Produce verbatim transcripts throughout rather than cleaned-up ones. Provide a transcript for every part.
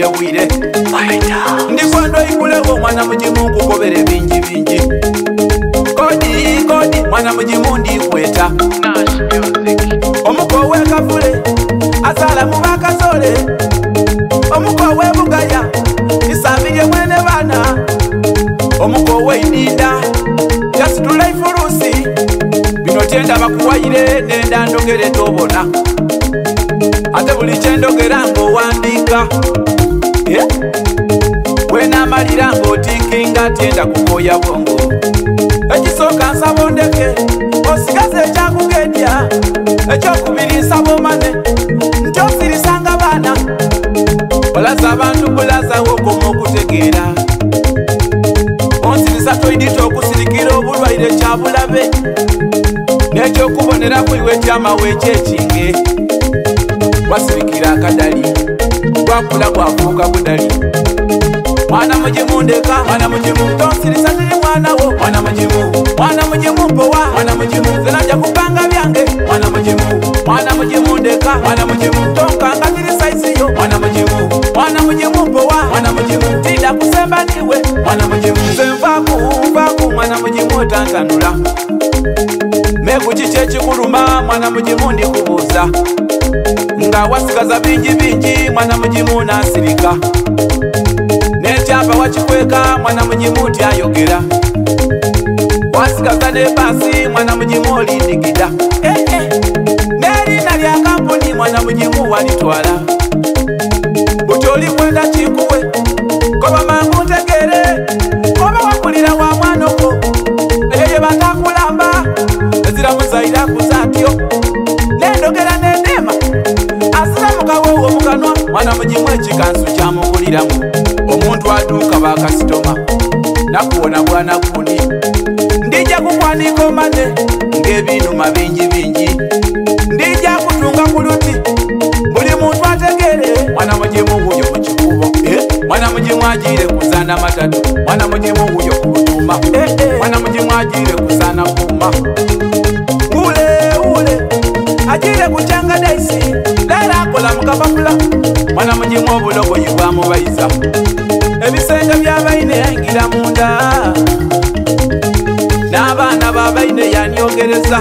bwire ndikwando ikulewo mwana mujimu kukobere bingi bingi kodi kodi mwana mujimu ndikweta omuko wekavule asala mubakasole omuko webugaya isambirye mwene bana omuko weidinda jasitula ifurusi bino tyenda bakuwayire nenda ndogere tobona ate buli kyendogera ng'owandika yeah. Wenamalira ng'otikinga tyenda kukoya bwongo ekisooka nsaba ondeke osigaze ekyakugedya ekyokubiri nsaba omane nti osirisanga baana olaza abantu bulazawo okoma okutegeera onsirisa toyidita okusirikira obulwaire kyabulabe n'ekyokubonera kuiwe kyamawe ekyekinge wasirikira akadali gwakula gwafuuka budali mwana mujimu ndeka mwana mujimu tonsirisa tiri mwana wo mwana mujimu mwana mujimu mpowa mwana mujimu zenajja kupanga byange mwana mujimu mwana mujimu ndeka mwana mujimu tonkanga tiri saiziyo mwana mujimu mwana mujimu mpowa mwana mujimu tida kusemba niwe mwana mujimu zenvaku vaku mwana mujimu otantanula megu kiki ekikuluma mwana mujimu ndikubuuza nga wasigaza bingi bingi mwana mujimu nasirika netyapa wakikweka mwana mujimu tyayogera wasigaza nebasi mwana mujimu olindigida eh, eh. nerina lya kampuni mwana mujimu walitwala buti olikwenda kikuwe koba mangu ntegere koba wakulira wa mwanoko eyeye batakulamba eziramuzaira kuzatyo nendogera nenema asiramukawowo mukanwa mwana mujimu ekikansu kyamuguliramu omuntu aduuka bakasitoma nakuwona bwana gundi ndijja kukwanika omane ng'ebinuma bingi bingi ndijja kutunga ku luti buli muntu ategere mwana mujimu wuyo mu kikubo eh? Mwana mujimu ajire kuzana matatu mwana mujimu wuyo ku butuma eh, eh. Mwana mujimu ajire kuzana kuma ule ule ajire kuchanga daisi lera akola mukapapula mwana mujimu obulogo yibwamu bayiza ebisenge by'abaine yangira munda n'abaana b'abaine yanyogereza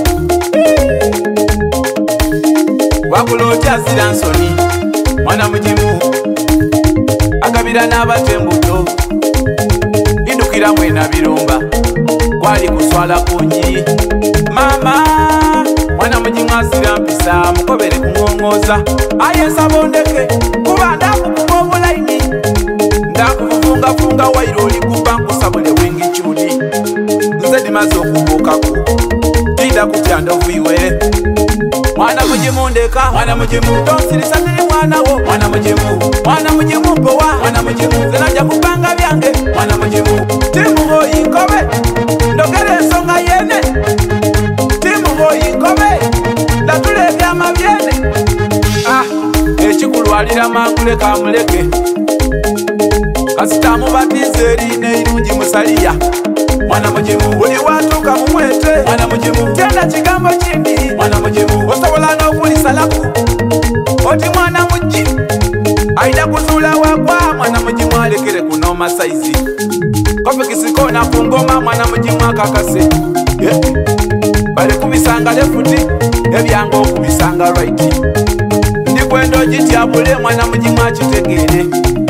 wakula otya zira nsoni mwana mujimu agabira n'abatembuto indukira mwena birumba gwali kuswala kunyi mama mwana mujimu azira mpisa mukobere kuŋoŋoza aye nsaba ondeke kuba ndakukuba obulaini ndakufungafunga waire olikuba nkusabule wengi kyuli nze ndimaze okubuukako tinda kutya ndovuiwe mwana mujimu ndeka mwana mujimu tonsirisa tiri mwana wo mwana mujimu mwana mujimu mpowa mwana mujimu zenajja kupanga byange mwana mujimu timuboyi nkobe ndogere ensonga yene timuboyi nkobe ndatula ebyama byene ah ekikulwalira manguleka muleke kasita mubatize erina irungi musaliya mwana mujimu buli watuuka mumwete mwana mujimu tenda kigambo kindi mwana mujimu osobola n'okulisalaku oti mwana muji aida kuzuula wagwa mwana mujimu alekere kunooma saizi kofikisikoona ku ngoma mwana mujimu akakase yeah. Bali kubisanga lefuti ebyanga okubisanga right ndikwenda ogityabule mwana mujimu akitegere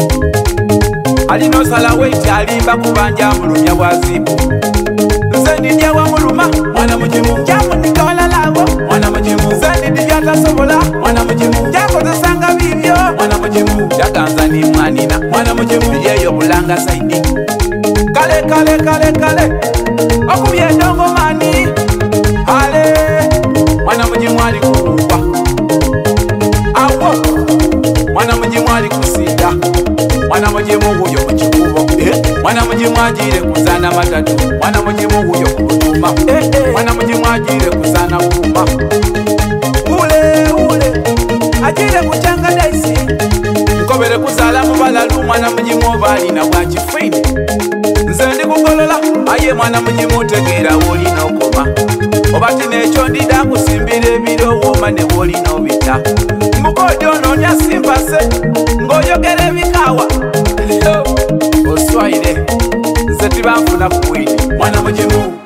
alina osala weiti alimba kubanja mulumya bwazibu nze ndidya wamuluma mwana mujimu njamunika walalabo mwana mujimu nze ndidya tasobola mwana mujimu njakozesanga bibyo mwana mujimu jaganza ni mwanina mwana mujimu yeyo bulanga saidi kale kale kale kale okubya endongo mani ale mwana mujimu ali kukupa awo mwana mujimu ali kusinda mwana mujimu huyo mu kikubo eh? Mwana mujimu ajire kuzana matatu mwana mujimu huyo ku butuma eh, eh. Mwana mujimu ajire kuzana kuma ule ule ajire kuchanga daisi nkobere kuzala mubalalu mwana mujimu balina bwakifine nze ndikugolola aye mwana mujimu tegeera wolina okoma obati nekyo ndida kusimbira ebirowooma ne wolina obita mukojo noonya simpase ngo oyogera ebikawa oswaire nze tibanfuna kuwini mwana mujimu